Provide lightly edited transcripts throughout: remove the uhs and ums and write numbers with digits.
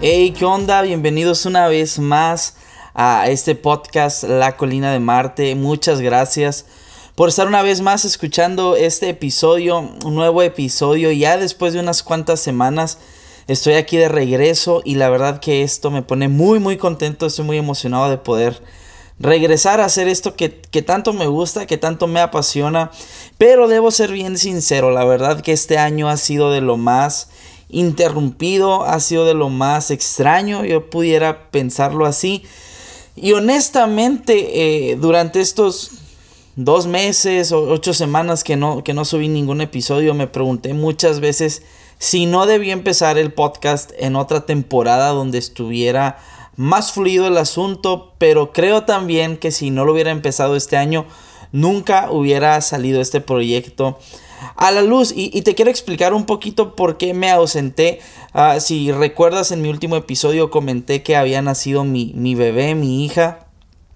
Hey, ¿qué onda? Bienvenidos una vez más a este podcast La Colina de Marte. Muchas gracias por estar una vez más escuchando este episodio, un nuevo episodio. Ya después de unas cuantas semanas estoy aquí de regreso y la verdad que esto me pone muy contento. Estoy muy emocionado de poder regresar a hacer esto que tanto me gusta, que tanto me apasiona. Pero debo ser bien sincero, la verdad que este año ha sido de lo más interrumpido, ha sido de lo más extraño, yo pudiera pensarlo así. Y honestamente, durante estos 2 meses o 8 semanas que no subí ningún episodio, me pregunté muchas veces si no debía empezar el podcast en otra temporada donde estuviera más fluido el asunto, pero creo también que si no lo hubiera empezado este año, nunca hubiera salido este proyecto a la luz. Y te quiero explicar un poquito por qué me ausenté. Si recuerdas, en mi último episodio comenté que había nacido mi bebé, mi hija.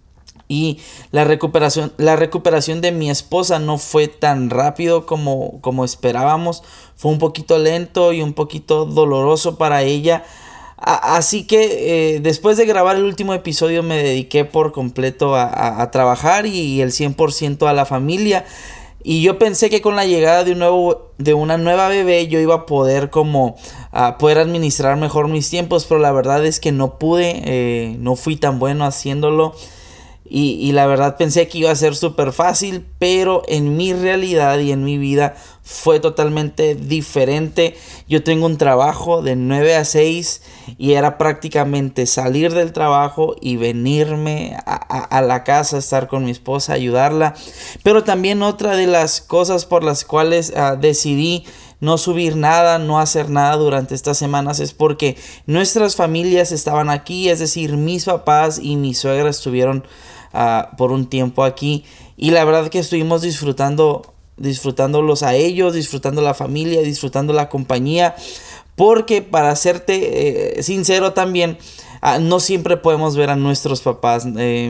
Y la recuperación de mi esposa no fue tan rápido como esperábamos. Fue un poquito lento y un poquito doloroso para ella. Así que después de grabar el último episodio me dediqué por completo a trabajar y el 100% a la familia. Y yo pensé que con la llegada de una nueva bebé yo iba a poder poder administrar mejor mis tiempos, pero la verdad es que no pude, no fui tan bueno haciéndolo. Y la verdad pensé que iba a ser súper fácil, pero en mi realidad y en mi vida fue totalmente diferente. Yo tengo un trabajo de 9 a 6 y era prácticamente salir del trabajo y venirme a la casa, estar con mi esposa, ayudarla. Pero también otra de las cosas por las cuales decidí no subir nada, no hacer nada durante estas semanas es porque nuestras familias estaban aquí, es decir, mis papás y mi suegra estuvieron por un tiempo aquí y la verdad que estuvimos disfrutándolos a ellos, disfrutando la familia, disfrutando la compañía, porque para serte sincero también, no siempre podemos ver a nuestros papás.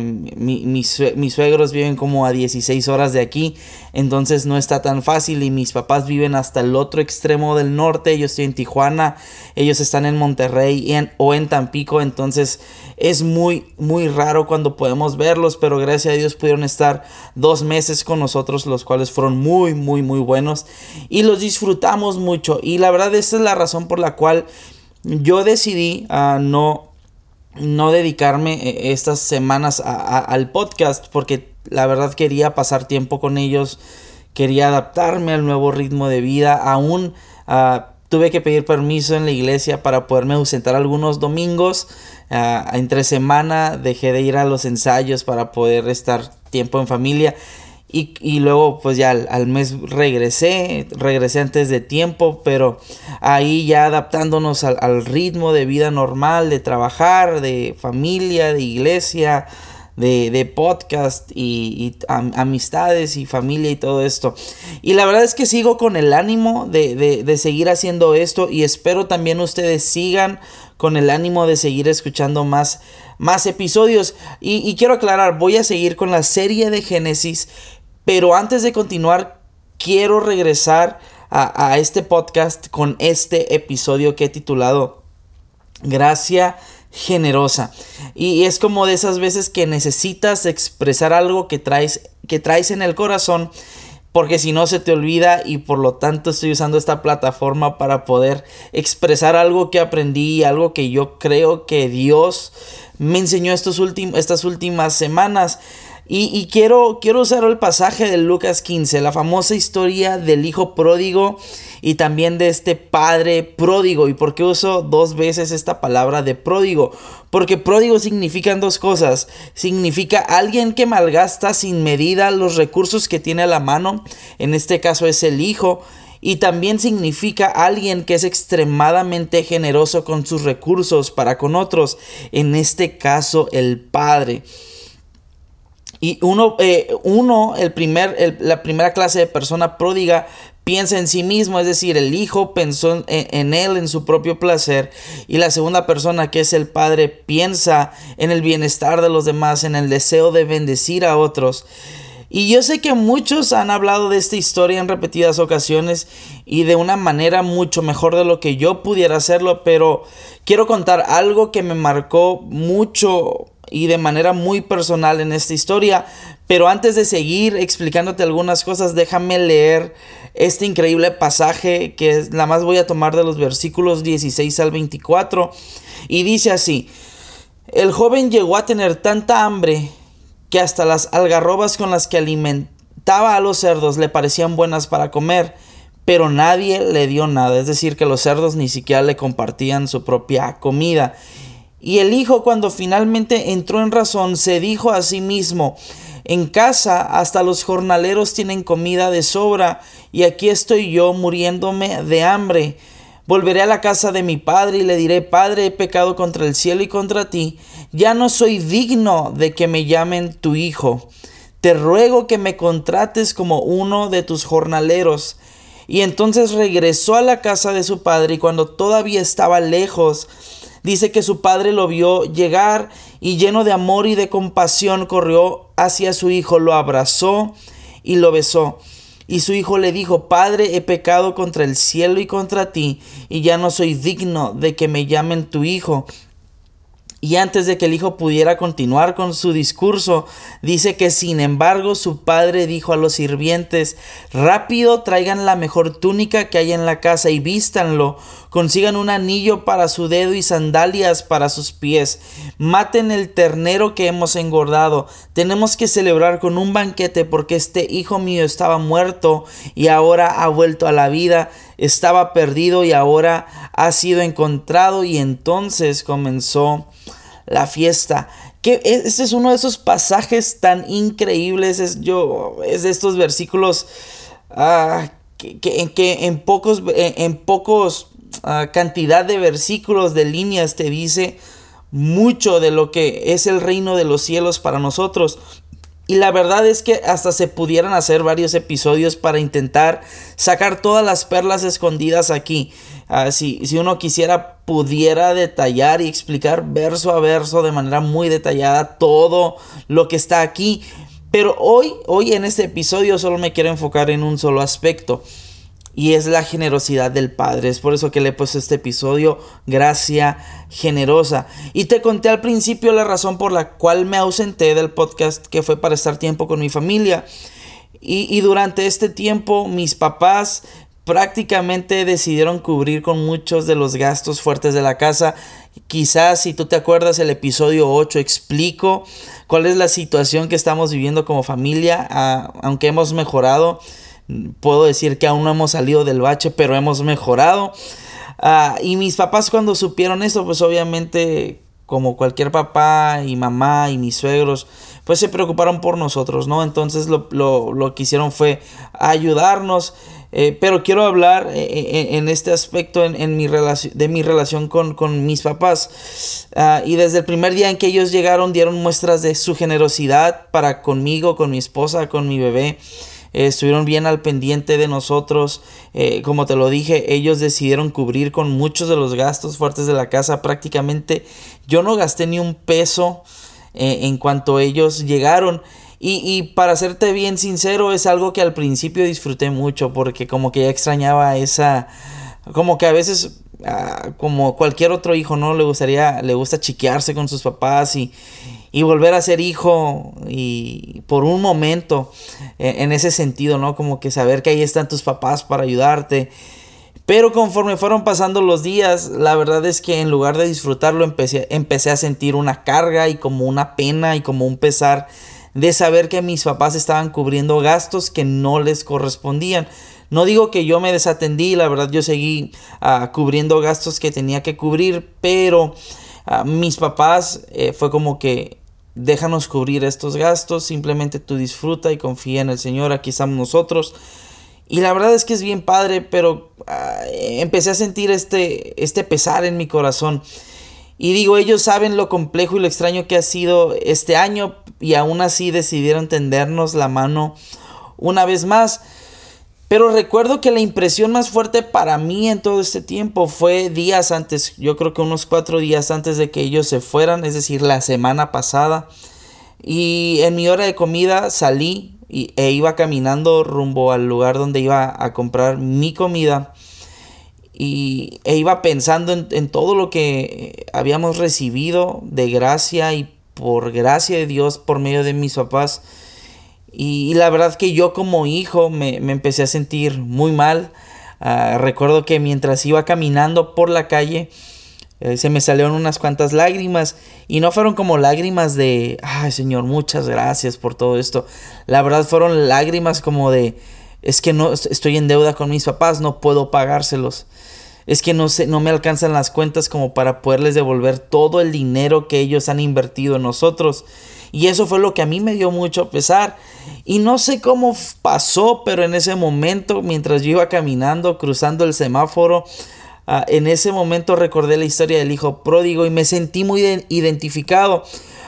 Mis suegros viven como a 16 horas de aquí, entonces no está tan fácil, y mis papás viven hasta el otro extremo del norte. Yo estoy en Tijuana, ellos están en Monterrey o en Tampico, entonces es muy raro cuando podemos verlos, pero gracias a Dios pudieron estar 2 meses con nosotros, los cuales fueron muy buenos y los disfrutamos mucho. Y la verdad esta es la razón por la cual yo decidí no dedicarme estas semanas al podcast, porque la verdad quería pasar tiempo con ellos, quería adaptarme al nuevo ritmo de vida. Aún tuve que pedir permiso en la iglesia para poderme ausentar algunos domingos. Entre semana dejé de ir a los ensayos para poder estar tiempo en familia. Y luego pues ya al mes regresé antes de tiempo, pero ahí ya adaptándonos al ritmo de vida normal, de trabajar, de familia, de iglesia, de podcast y amistades y familia y todo esto. Y la verdad es que sigo con el ánimo de seguir haciendo esto, y espero también ustedes sigan con el ánimo de seguir escuchando más episodios. Y quiero aclarar, voy a seguir con la serie de Génesis. Pero antes de continuar, quiero regresar a este podcast con este episodio que he titulado Gracia Generosa. Y es como de esas veces que necesitas expresar algo que traes en el corazón, porque si no se te olvida, y por lo tanto estoy usando esta plataforma para poder expresar algo que aprendí, algo que yo creo que Dios me enseñó estas últimas semanas. Y quiero usar el pasaje de Lucas 15, la famosa historia del hijo pródigo y también de este padre pródigo. ¿Y por qué uso 2 veces esta palabra de pródigo? Porque pródigo significan 2 cosas. Significa alguien que malgasta sin medida los recursos que tiene a la mano. En este caso es el hijo. Y también significa alguien que es extremadamente generoso con sus recursos para con otros. En este caso el padre. Y la primera clase de persona pródiga piensa en sí mismo, es decir, el hijo pensó en él, en su propio placer. Y la segunda persona, que es el padre, piensa en el bienestar de los demás, en el deseo de bendecir a otros. Y yo sé que muchos han hablado de esta historia en repetidas ocasiones y de una manera mucho mejor de lo que yo pudiera hacerlo, pero quiero contar algo que me marcó mucho y de manera muy personal en esta historia. Pero antes de seguir explicándote algunas cosas, déjame leer este increíble pasaje que nada más voy a tomar de los versículos 16 al 24. Y dice así: el joven llegó a tener tanta hambre que hasta las algarrobas con las que alimentaba a los cerdos le parecían buenas para comer, pero nadie le dio nada. Es decir, que los cerdos ni siquiera le compartían su propia comida. Y el hijo, cuando finalmente entró en razón, se dijo a sí mismo: en casa hasta los jornaleros tienen comida de sobra, y aquí estoy yo muriéndome de hambre. Volveré a la casa de mi padre y le diré: Padre, he pecado contra el cielo y contra ti. Ya no soy digno de que me llamen tu hijo. Te ruego que me contrates como uno de tus jornaleros. Y entonces regresó a la casa de su padre, y cuando todavía estaba lejos, dice que su padre lo vio llegar y, lleno de amor y de compasión, corrió hacia su hijo, lo abrazó y lo besó. Y su hijo le dijo: Padre, he pecado contra el cielo y contra ti, y ya no soy digno de que me llamen tu hijo. Y antes de que el hijo pudiera continuar con su discurso, dice que sin embargo su padre dijo a los sirvientes: rápido, traigan la mejor túnica que hay en la casa y vístanlo. Consigan un anillo para su dedo y sandalias para sus pies. Maten el ternero que hemos engordado. Tenemos que celebrar con un banquete, porque este hijo mío estaba muerto y ahora ha vuelto a la vida. Estaba perdido y ahora ha sido encontrado. Y entonces comenzó la fiesta. Que este es uno de esos pasajes tan increíbles. Es de estos versículos que en pocos cantidad de versículos, de líneas, te dice mucho de lo que es el reino de los cielos para nosotros. Y la verdad es que hasta se pudieran hacer varios episodios para intentar sacar todas las perlas escondidas aquí. Si uno quisiera, pudiera detallar y explicar verso a verso de manera muy detallada todo lo que está aquí. Pero hoy en este episodio solo me quiero enfocar en un solo aspecto, y es la generosidad del Padre. Es por eso que le he puesto este episodio Gracia Generosa. Y te conté al principio la razón por la cual me ausenté del podcast, que fue para estar tiempo con mi familia. Y durante este tiempo mis papás prácticamente decidieron cubrir con muchos de los gastos fuertes de la casa. Quizás, si tú te acuerdas, el episodio 8 explico cuál es la situación que estamos viviendo como familia. Aunque hemos mejorado, puedo decir que aún no hemos salido del bache, pero hemos mejorado. Y mis papás, cuando supieron esto, pues obviamente, como cualquier papá y mamá y mis suegros, pues se preocuparon por nosotros, ¿no? Entonces lo que hicieron fue ayudarnos. Pero quiero hablar en este aspecto de mi relación con mis papás. Y desde el primer día en que ellos llegaron, dieron muestras de su generosidad para conmigo, con mi esposa, con mi bebé. Estuvieron bien al pendiente de nosotros. Como te lo dije, ellos decidieron cubrir con muchos de los gastos fuertes de la casa. Prácticamente yo no gasté ni un peso en cuanto ellos llegaron. Y para serte bien sincero, es algo que al principio disfruté mucho, porque como que ya extrañaba como que a veces, como cualquier otro hijo, ¿no? Le gusta chiquearse con sus papás y volver a ser hijo, y por un momento, en ese sentido, ¿no? Como que saber que ahí están tus papás para ayudarte. Pero conforme fueron pasando los días, la verdad es que en lugar de disfrutarlo, empecé a sentir una carga y como una pena y como un pesar de saber que mis papás estaban cubriendo gastos que no les correspondían. No digo que yo me desatendí, la verdad yo seguí cubriendo gastos que tenía que cubrir, pero mis papás fue como que: déjanos cubrir estos gastos, simplemente tú disfruta y confía en el Señor, aquí estamos nosotros. Y la verdad es que es bien padre, pero empecé a sentir este pesar en mi corazón. Y digo, ellos saben lo complejo y lo extraño que ha sido este año, y aún así decidieron tendernos la mano una vez más. Pero recuerdo que la impresión más fuerte para mí en todo este tiempo fue días antes, yo creo que unos 4 días antes de que ellos se fueran, es decir, la semana pasada. Y en mi hora de comida salí e iba caminando rumbo al lugar donde iba a comprar mi comida. E iba pensando en todo lo que habíamos recibido de gracia y por gracia de Dios por medio de mis papás. Y la verdad que yo como hijo me empecé a sentir muy mal. Recuerdo que mientras iba caminando por la calle, se me salieron unas cuantas lágrimas. Y no fueron como lágrimas de, ay Señor, muchas gracias por todo esto. La verdad fueron lágrimas como de, es que no estoy en deuda con mis papás, no puedo pagárselos. Es que no me alcanzan las cuentas como para poderles devolver todo el dinero que ellos han invertido en nosotros. Y eso fue lo que a mí me dio mucho pesar. Y no sé cómo pasó, pero en ese momento, mientras yo iba caminando, cruzando el semáforo, en ese momento recordé la historia del hijo pródigo y me sentí muy identificado.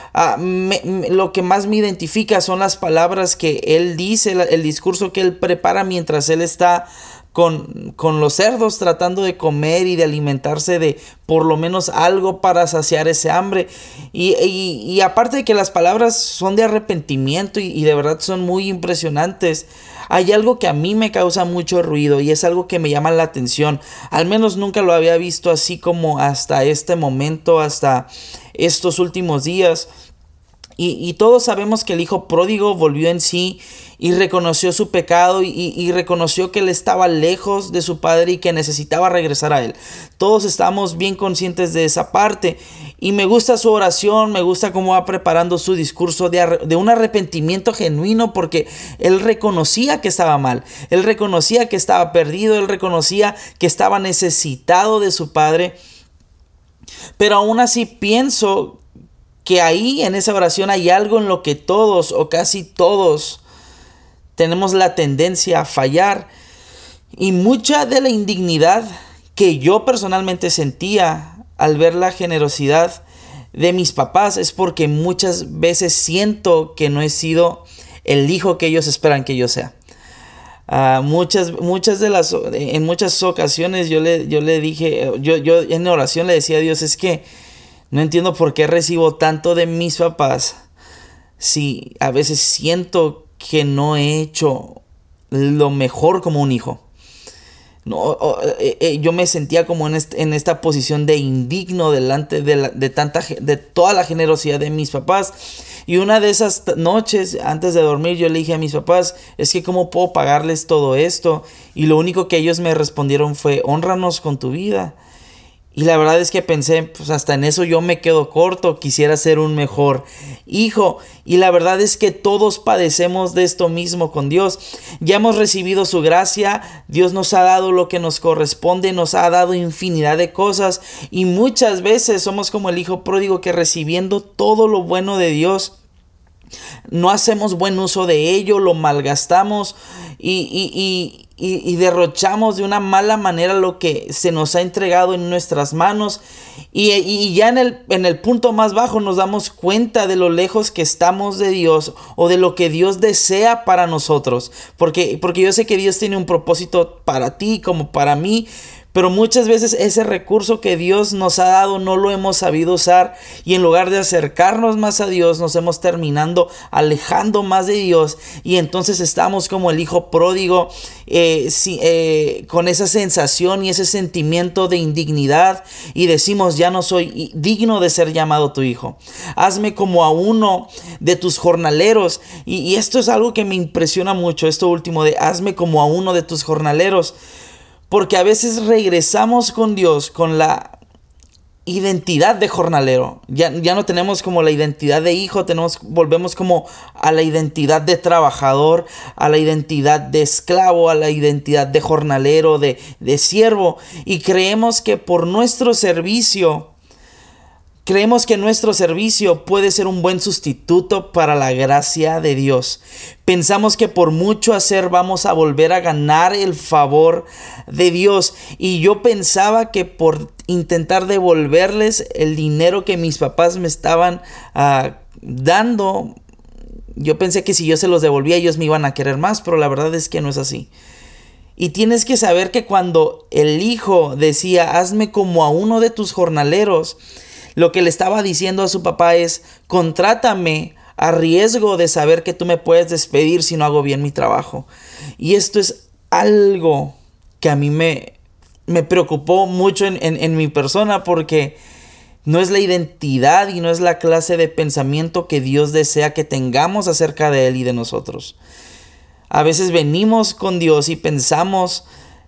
Lo que más me identifica son las palabras que él dice, el discurso que él prepara mientras él está con los cerdos tratando de comer y de alimentarse de por lo menos algo para saciar ese hambre. Y aparte de que las palabras son de arrepentimiento y de verdad son muy impresionantes, hay algo que a mí me causa mucho ruido y es algo que me llama la atención. Al menos nunca lo había visto así como hasta este momento, hasta estos últimos días. Y todos sabemos que el hijo pródigo volvió en sí y reconoció su pecado y reconoció que él estaba lejos de su padre y que necesitaba regresar a él. Todos estamos bien conscientes de esa parte. Y me gusta su oración, me gusta cómo va preparando su discurso de un arrepentimiento genuino, porque él reconocía que estaba mal, él reconocía que estaba perdido, él reconocía que estaba necesitado de su padre. Pero aún así pienso que ahí en esa oración hay algo en lo que todos o casi todos tenemos la tendencia a fallar. Y mucha de la indignidad que yo personalmente sentía al ver la generosidad de mis papás es porque muchas veces siento que no he sido el hijo que ellos esperan que yo sea. En muchas ocasiones yo le dije, yo en oración le decía a Dios, es que no entiendo por qué recibo tanto de mis papás si a veces siento que no he hecho lo mejor como un hijo. Yo me sentía como en esta posición de indigno delante de toda la generosidad de mis papás. Y una de esas noches antes de dormir yo le dije a mis papás, es que cómo puedo pagarles todo esto. Y lo único que ellos me respondieron fue, hónranos con tu vida. Y la verdad es que pensé, pues hasta en eso yo me quedo corto, quisiera ser un mejor hijo. Y la verdad es que todos padecemos de esto mismo con Dios. Ya hemos recibido su gracia, Dios nos ha dado lo que nos corresponde, nos ha dado infinidad de cosas. Y muchas veces somos como el hijo pródigo que recibiendo todo lo bueno de Dios, no hacemos buen uso de ello, lo malgastamos y derrochamos de una mala manera lo que se nos ha entregado en nuestras manos. Y ya en el punto más bajo nos damos cuenta de lo lejos que estamos de Dios o de lo que Dios desea para nosotros. Porque yo sé que Dios tiene un propósito para ti como para mí. Pero muchas veces ese recurso que Dios nos ha dado no lo hemos sabido usar, y en lugar de acercarnos más a Dios nos hemos terminado alejando más de Dios, y entonces estamos como el hijo pródigo con esa sensación y ese sentimiento de indignidad, y decimos, ya no soy digno de ser llamado tu hijo. Hazme como a uno de tus jornaleros. Y esto es algo que me impresiona mucho, esto último de hazme como a uno de tus jornaleros. Porque a veces regresamos con Dios con la identidad de jornalero. Ya no tenemos como la identidad de hijo, volvemos como a la identidad de trabajador, a la identidad de esclavo, a la identidad de jornalero, de siervo. Y creemos que nuestro servicio puede ser un buen sustituto para la gracia de Dios. Pensamos que por mucho hacer vamos a volver a ganar el favor de Dios. Y yo pensaba que por intentar devolverles el dinero que mis papás me estaban dando, yo pensé que si yo se los devolvía ellos me iban a querer más, pero la verdad es que no es así. Y tienes que saber que cuando el hijo decía, hazme como a uno de tus jornaleros, lo que le estaba diciendo a su papá es, contrátame a riesgo de saber que tú me puedes despedir si no hago bien mi trabajo. Y esto es algo que a mí me preocupó mucho en mi persona, porque no es la identidad y no es la clase de pensamiento que Dios desea que tengamos acerca de Él y de nosotros. A veces venimos con Dios y pensamos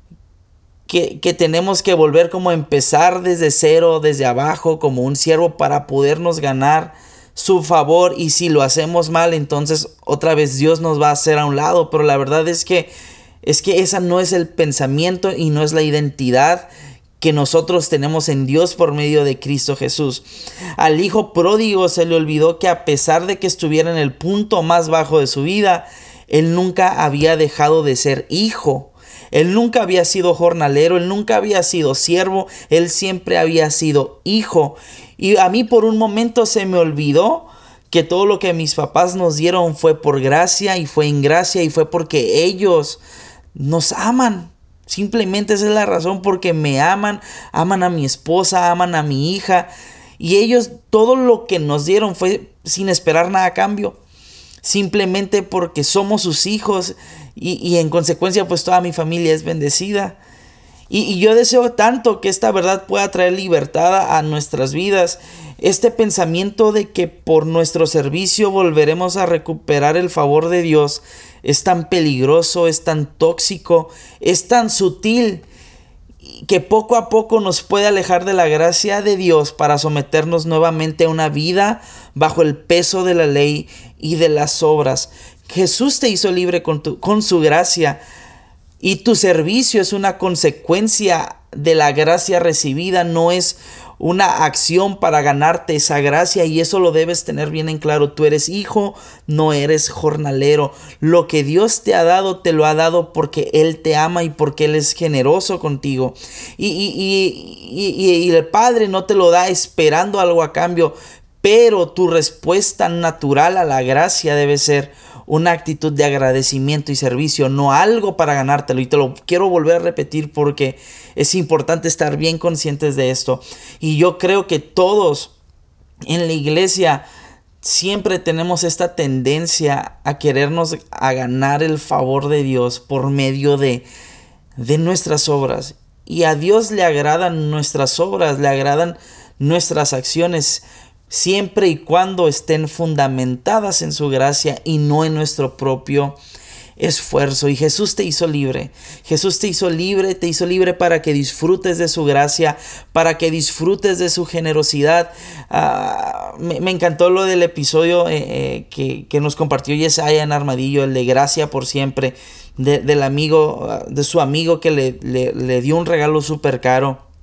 que tenemos que volver como a empezar desde cero, desde abajo, como un siervo para podernos ganar su favor, y si lo hacemos mal, entonces otra vez Dios nos va a hacer a un lado. Pero la verdad es que esa no es el pensamiento y no es la identidad que nosotros tenemos en Dios por medio de Cristo Jesús. Al hijo pródigo se le olvidó que a pesar de que estuviera en el punto más bajo de su vida, él nunca había dejado de ser hijo. Él nunca había sido jornalero, él nunca había sido siervo, él siempre había sido hijo. Y a mí por un momento se me olvidó que todo lo que mis papás nos dieron fue por gracia y fue en gracia y fue porque ellos nos aman. Simplemente esa es la razón, porque me aman, aman a mi esposa, aman a mi hija. Y ellos todo lo que nos dieron fue sin esperar nada a cambio. Simplemente porque somos sus hijos y en consecuencia pues toda mi familia es bendecida. Y yo deseo tanto que esta verdad pueda traer libertad a nuestras vidas. Este pensamiento de que por nuestro servicio volveremos a recuperar el favor de Dios es tan peligroso, es tan tóxico, es tan sutil, que poco a poco nos puede alejar de la gracia de Dios para someternos nuevamente a una vida bajo el peso de la ley y de las obras. Jesús te hizo libre con su gracia, y tu servicio es una consecuencia de la gracia recibida, no es una acción para ganarte esa gracia, y eso lo debes tener bien en claro. Tú eres hijo, no eres jornalero. Lo que Dios te ha dado, te lo ha dado porque Él te ama y porque Él es generoso contigo. Y el Padre no te lo da esperando algo a cambio, pero tu respuesta natural a la gracia debe ser una actitud de agradecimiento y servicio, no algo para ganártelo. Y te lo quiero volver a repetir porque es importante estar bien conscientes de esto. Y yo creo que todos en la iglesia siempre tenemos esta tendencia a querernos a ganar el favor de Dios por medio de nuestras obras. Y a Dios le agradan nuestras obras, le agradan nuestras acciones, siempre y cuando estén fundamentadas en su gracia y no en nuestro propio esfuerzo. Y Jesús te hizo libre. Jesús te hizo libre para que disfrutes de su gracia, para que disfrutes de su generosidad. Me encantó lo del episodio que nos compartió Yesaya en Armadillo, el de gracia por siempre, del amigo, de su amigo que le dio un regalo súper caro.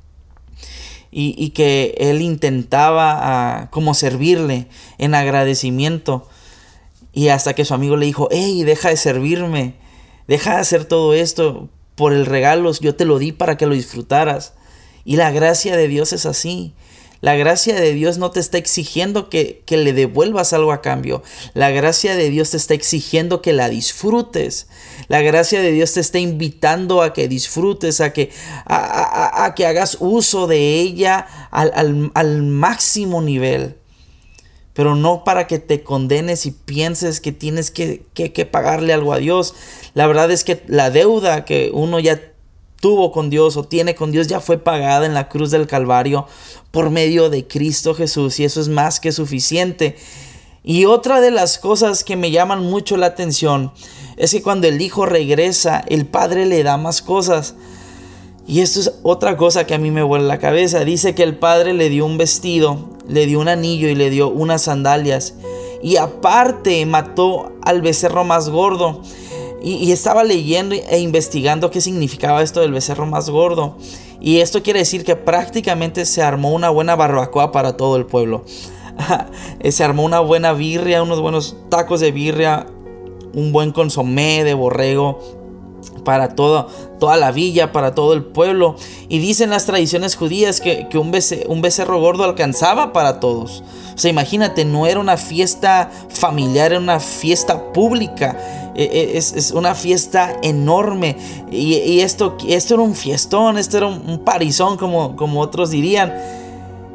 Y que él intentaba como servirle en agradecimiento. Y hasta que su amigo le dijo: hey, deja de servirme, deja de hacer todo esto por el regalo, yo te lo di para que lo disfrutaras. Y la gracia de Dios es así. La gracia de Dios no te está exigiendo que le devuelvas algo a cambio. La gracia de Dios te está exigiendo que la disfrutes. La gracia de Dios te está invitando a que disfrutes, a que hagas uso de ella al máximo nivel. Pero no para que te condenes y pienses que tienes que pagarle algo a Dios. La verdad es que la deuda que uno ya tuvo con Dios o tiene con Dios ya fue pagada en la cruz del Calvario por medio de Cristo Jesús, y eso es más que suficiente. Y otra de las cosas que me llaman mucho la atención es que cuando el hijo regresa, el padre le da más cosas. Y esto es otra cosa que a mí me vuela la cabeza. Dice que el padre le dio un vestido, le dio un anillo y le dio unas sandalias. Y aparte mató al becerro más gordo. Y estaba leyendo e investigando qué significaba esto del becerro más gordo. Y esto quiere decir que prácticamente se armó una buena barbacoa para todo el pueblo. Se armó una buena birria, unos buenos tacos de birria, un buen consomé de borrego para toda la villa, para todo el pueblo. Y dicen las tradiciones judías que un becerro gordo alcanzaba para todos. O sea, imagínate, no era una fiesta familiar, era una fiesta pública. Es una fiesta enorme. Y esto era un fiestón, esto era un parizón, como otros dirían.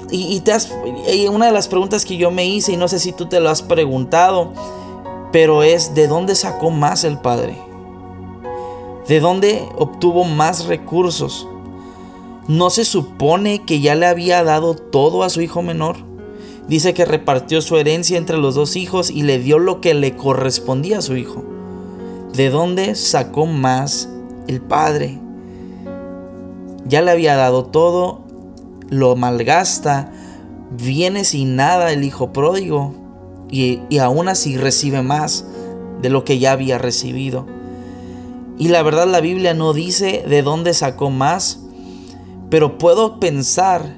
Y una de las preguntas que yo me hice, y no sé si tú te lo has preguntado, pero es: ¿de dónde sacó más el padre? ¿De dónde obtuvo más recursos? ¿No se supone que ya le había dado todo a su hijo menor? Dice que repartió su herencia entre los dos hijos y le dio lo que le correspondía a su hijo. ¿De dónde sacó más el padre? Ya le había dado todo, lo malgasta, viene sin nada el hijo pródigo y aún así recibe más de lo que ya había recibido. Y la verdad, la Biblia no dice de dónde sacó más, pero puedo pensar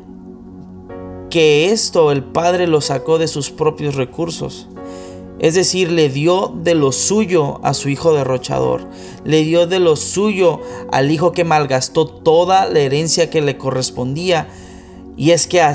que esto el padre lo sacó de sus propios recursos. Es decir, le dio de lo suyo a su hijo derrochador. Le dio de lo suyo al hijo que malgastó toda la herencia que le correspondía. Y es que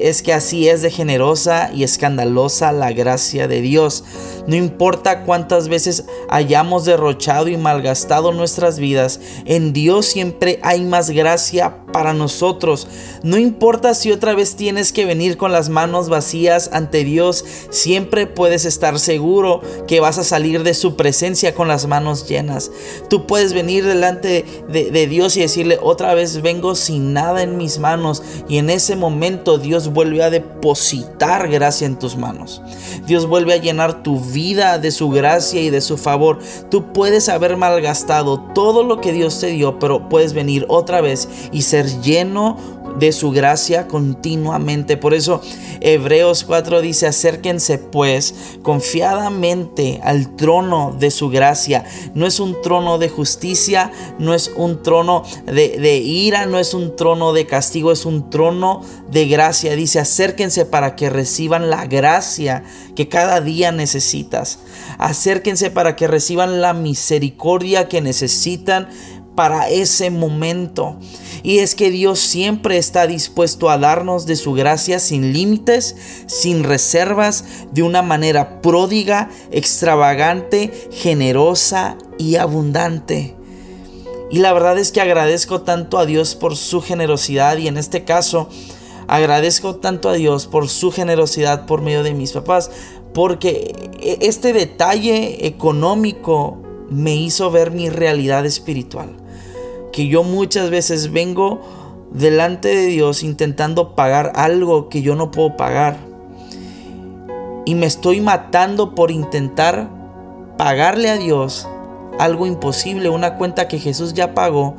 así es de generosa y escandalosa la gracia de Dios. No importa cuántas veces hayamos derrochado y malgastado nuestras vidas, en Dios siempre hay más gracia para nosotros. No importa si otra vez tienes que venir con las manos vacías ante Dios, siempre puedes estar seguro que vas a salir de su presencia con las manos llenas. Tú puedes venir delante de Dios y decirle: otra vez vengo sin nada en mis manos, y en ese momento Dios vuelve a depositar gracia en tus manos. Dios vuelve a llenar tu vida de su gracia y de su favor. Tú puedes haber malgastado todo lo que Dios te dio, pero puedes venir otra vez y ser lleno de su gracia continuamente. Por eso Hebreos 4 dice: acérquense pues confiadamente al trono de su gracia. No es un trono de justicia, no es un trono de ira, no es un trono de castigo, es un trono de gracia. Dice: acérquense para que reciban la gracia que cada día necesitas. Acérquense para que reciban la misericordia que necesitan para ese momento. Y es que Dios siempre está dispuesto a darnos de su gracia sin límites, sin reservas, de una manera pródiga, extravagante, generosa y abundante. Y la verdad es que agradezco tanto a Dios por su generosidad, y en este caso agradezco tanto a Dios por su generosidad por medio de mis papás, porque este detalle económico me hizo ver mi realidad espiritual. Que yo muchas veces vengo delante de Dios intentando pagar algo que yo no puedo pagar, y me estoy matando por intentar pagarle a Dios algo imposible, una cuenta que Jesús ya pagó,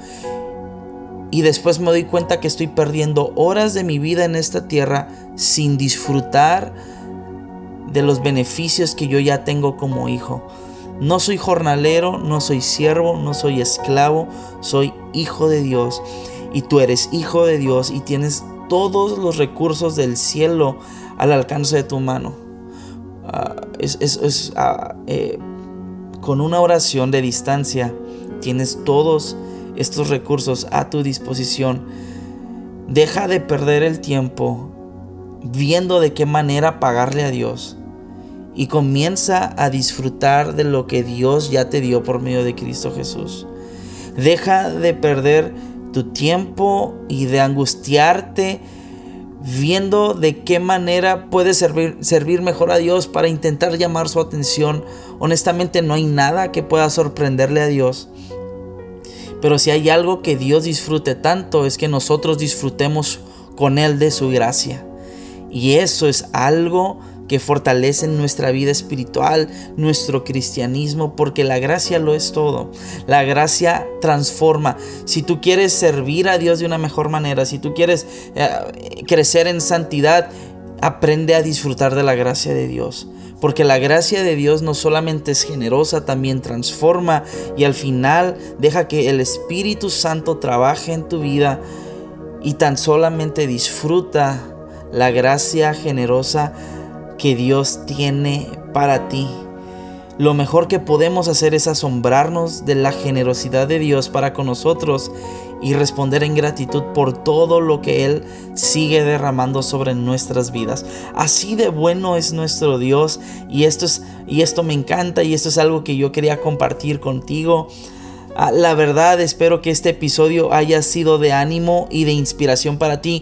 y después me doy cuenta que estoy perdiendo horas de mi vida en esta tierra sin disfrutar de los beneficios que yo ya tengo como hijo. No soy jornalero, no soy siervo, no soy esclavo, soy hijo de Dios. Y tú eres hijo de Dios y tienes todos los recursos del cielo al alcance de tu mano. Con una oración de distancia tienes todos estos recursos a tu disposición. Deja de perder el tiempo viendo de qué manera pagarle a Dios, y comienza a disfrutar de lo que Dios ya te dio por medio de Cristo Jesús. Deja de perder tu tiempo y de angustiarte viendo de qué manera puedes servir mejor a Dios para intentar llamar su atención. Honestamente, no hay nada que pueda sorprenderle a Dios. Pero si hay algo que Dios disfrute tanto, es que nosotros disfrutemos con Él de su gracia. Y eso es algo que fortalece nuestra vida espiritual, nuestro cristianismo, porque la gracia lo es todo. La gracia transforma. Si tú quieres servir a Dios de una mejor manera, si tú quieres crecer en santidad, aprende a disfrutar de la gracia de Dios. Porque la gracia de Dios no solamente es generosa, también transforma, y al final deja que el Espíritu Santo trabaje en tu vida, y tan solamente disfruta la gracia generosa que Dios tiene para ti. Lo mejor que podemos hacer es asombrarnos de la generosidad de Dios para con nosotros y responder en gratitud por todo lo que Él sigue derramando sobre nuestras vidas. Así de bueno es nuestro Dios, y esto me encanta, y esto es algo que yo quería compartir contigo. La verdad, espero que este episodio haya sido de ánimo y de inspiración para ti.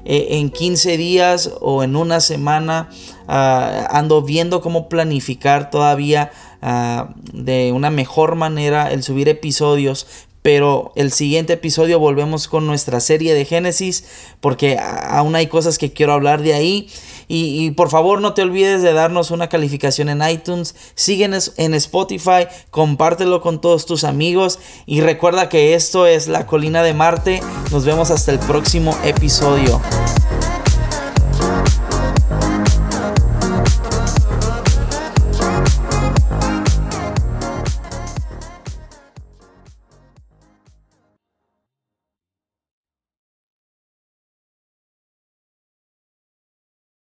en 15 días o en una semana. Ando viendo cómo planificar todavía de una mejor manera el subir episodios. Pero el siguiente episodio volvemos con nuestra serie de Génesis, porque aún hay cosas que quiero hablar de ahí. Y por favor no te olvides de darnos una calificación en iTunes. Síguenos en Spotify, compártelo con todos tus amigos. Y recuerda que esto es La Colina de Marte. Nos vemos hasta el próximo episodio.